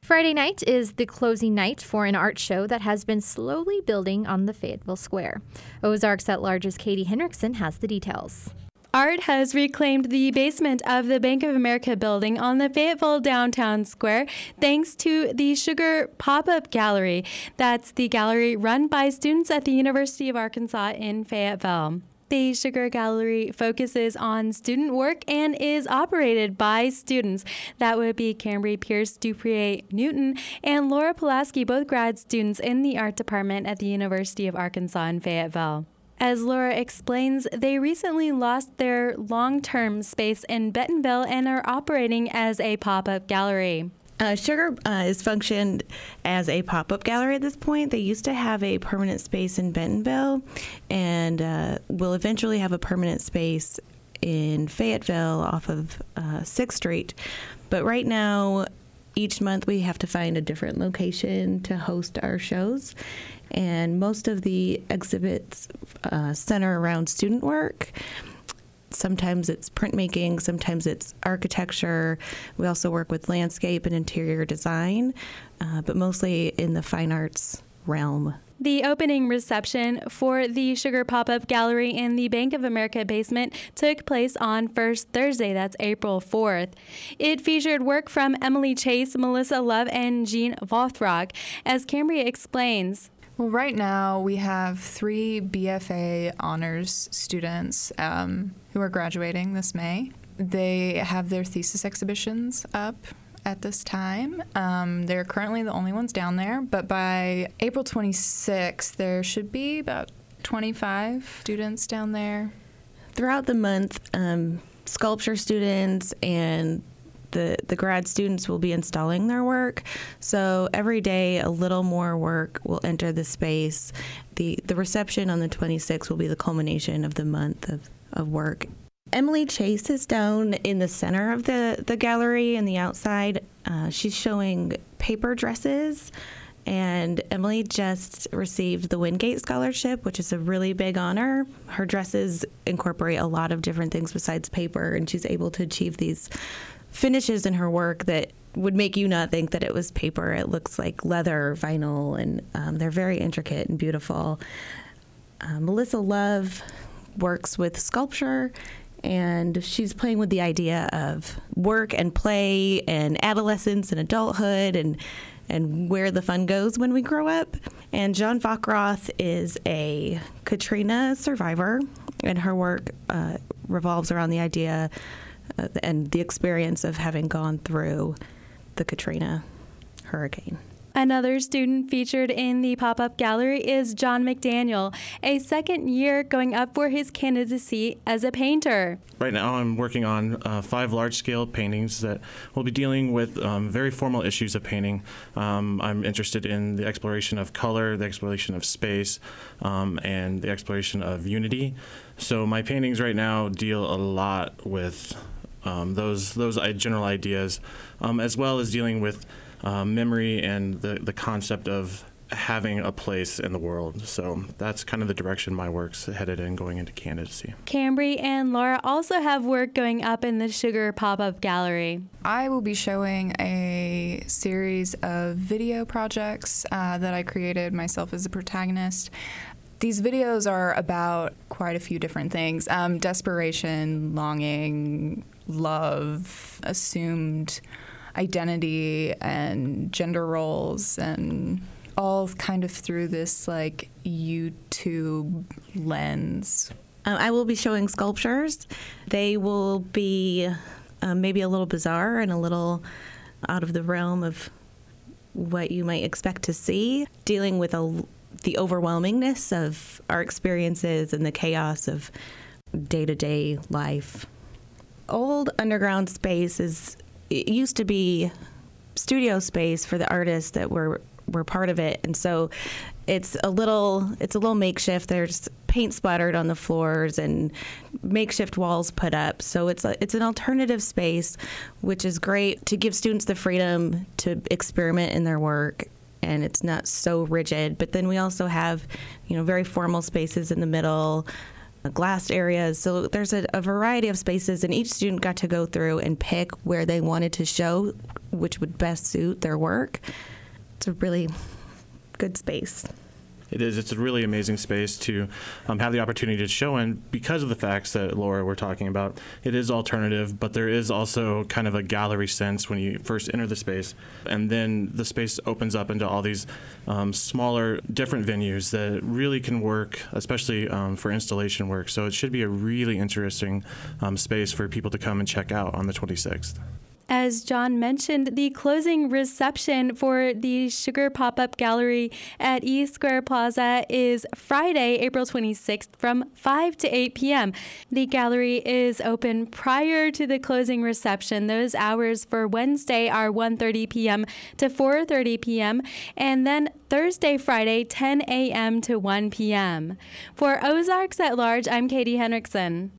Friday night is the closing night for an art show that has been slowly building on the Fayetteville Square. Ozarks at Large's Katie Henriksen has the details. Art has reclaimed the basement of the Bank of America building on the Fayetteville downtown square thanks to the Sugar Pop-Up Gallery. That's the gallery run by students at the University of Arkansas in Fayetteville. The Sugar Gallery focuses on student work and is operated by students. That would be Cambry Pierce Duprier Newton and Laura Pulaski, both grad students in the art department at the University of Arkansas in Fayetteville. As Laura explains, they recently lost their long-term space in Bentonville and are operating as a pop-up gallery. Sugar is functioned as a pop-up gallery at this point. They used to have a permanent space in Bentonville and will eventually have a permanent space in Fayetteville off of 6th Street. But right now, each month we have to find a different location to host our shows. And most of the exhibits center around student work. Sometimes it's printmaking, sometimes it's architecture. We also work with landscape and interior design, but mostly in the fine arts realm. The opening reception for the Sugar Pop-Up Gallery in the Bank of America basement took place on first Thursday, that's April 4th. It featured work from Emily Chase, Melissa Love, and Jean Vothrock. As Cambria explains, well, right now we have 3 BFA honors students who are graduating this May. They have their thesis exhibitions up at this time. They're currently the only ones down there, but by April 26th, there should be about 25 students down there. Throughout the month, sculpture students and the grad students will be installing their work. So every day a little more work will enter the space. The reception on the 26th will be the culmination of the month of work. Emily Chase is down in the center of the gallery and the outside. She's showing paper dresses. And Emily just received the Wingate Scholarship, which is a really big honor. Her dresses incorporate a lot of different things besides paper, and she's able to achieve these finishes in her work that would make you not think that it was paper. It looks like leather, vinyl, and they're very intricate and beautiful. Melissa Love works with sculpture, and she's playing with the idea of work and play and adolescence and adulthood and where the fun goes when we grow up. And Jean Vothrock is a Katrina survivor, and her work revolves around the idea and the experience of having gone through the Katrina hurricane. Another student featured in the pop-up gallery is John McDaniel, a second year going up for his candidacy as a painter. Right now I'm working on 5 large-scale paintings that will be dealing with very formal issues of painting. I'm interested in the exploration of color, the exploration of space, and the exploration of unity. So my paintings right now deal a lot with those general ideas, as well as dealing with memory and the concept of having a place in the world. So that's kind of the direction my work's headed in going into candidacy. Cambry and Laura also have work going up in the Sugar Pop-Up Gallery. I will be showing a series of video projects that I created myself as a protagonist. These videos are about quite a few different things. Desperation, longing, love, assumed identity, and gender roles, and all kind of through this like YouTube lens. I will be showing sculptures. They will be maybe a little bizarre and a little out of the realm of what you might expect to see, dealing with the overwhelmingness of our experiences and the chaos of day-to-day life. Old underground space it used to be studio space for the artists that were part of it, and so it's a little makeshift. There's paint splattered on the floors and makeshift walls put up. So it's an alternative space, which is great to give students the freedom to experiment in their work, and it's not so rigid. But then we also have, very formal spaces in the middle, glass areas. So there's a variety of spaces, and each student got to go through and pick where they wanted to show which would best suit their work. It's a really good space. It is. It's a really amazing space to have the opportunity to show in because of the facts that Laura were talking about. It is alternative, but there is also kind of a gallery sense when you first enter the space. And then the space opens up into all these smaller, different venues that really can work, especially for installation work. So it should be a really interesting space for people to come and check out on the 26th. As John mentioned, the closing reception for the Sugar Pop-Up Gallery at E Square Plaza is Friday, April 26th from 5 to 8 p.m. The gallery is open prior to the closing reception. Those hours for Wednesday are 1:30 p.m. to 4:30 p.m. and then Thursday, Friday, 10 a.m. to 1 p.m. For Ozarks at Large, I'm Katie Henriksen.